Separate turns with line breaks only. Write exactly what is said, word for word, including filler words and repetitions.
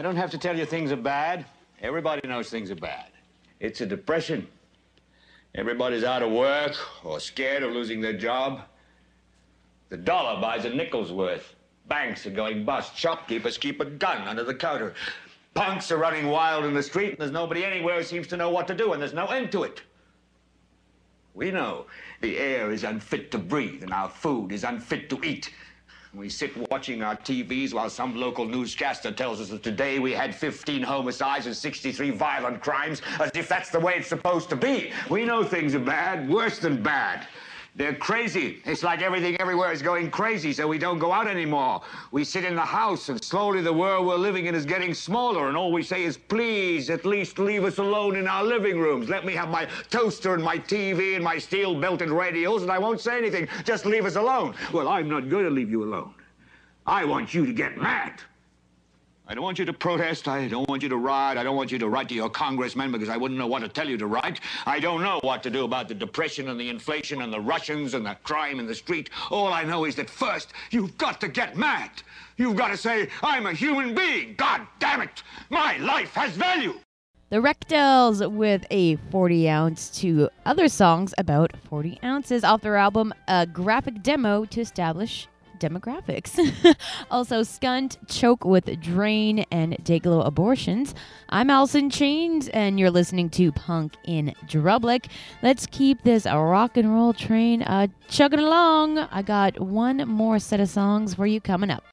don't have to tell you things are bad. Everybody knows things are bad. It's a depression. Everybody's out of work or scared of losing their job. The dollar buys a nickel's worth. Banks are going bust. Shopkeepers keep a gun under the counter. Punks are running wild in the street, and there's nobody anywhere who seems to know what to do, and there's no end to it. We know the air is unfit to breathe, and our food is unfit to eat. We sit watching our T Vs while some local newscaster tells us that today we had fifteen homicides and sixty-three violent crimes, as if that's the way it's supposed to be. We know things are bad, worse than bad. They're crazy. It's like everything everywhere is going crazy, so we don't go out anymore. We sit in the house, and slowly the world we're living in is getting smaller, and all we say is, please, at least leave us alone in our living rooms. Let me have my toaster and my T V and my steel-belted radios, and I won't say anything. Just leave us alone. Well, I'm not going to leave you alone. I want you to get mad. I don't want you to protest. I don't want you to riot. I don't want you to write to your congressman because I wouldn't know what to tell you to write. I don't know what to do about the depression and the inflation and the Russians and the crime in the street. All I know is that first, you've got to get mad. You've got to say, I'm a human being. God damn it. My life has value.
The Rectals with a forty ounce to other songs about forty ounces off their album, A Graphic Demo to Establish Demographics. Also, Skunt, Choke with Drain, and Dayglow Abortions. I'm Allison Chains, and you're listening to Punk in Drublic. Let's keep this rock and roll train uh, chugging along. I got one more set of songs for you coming up.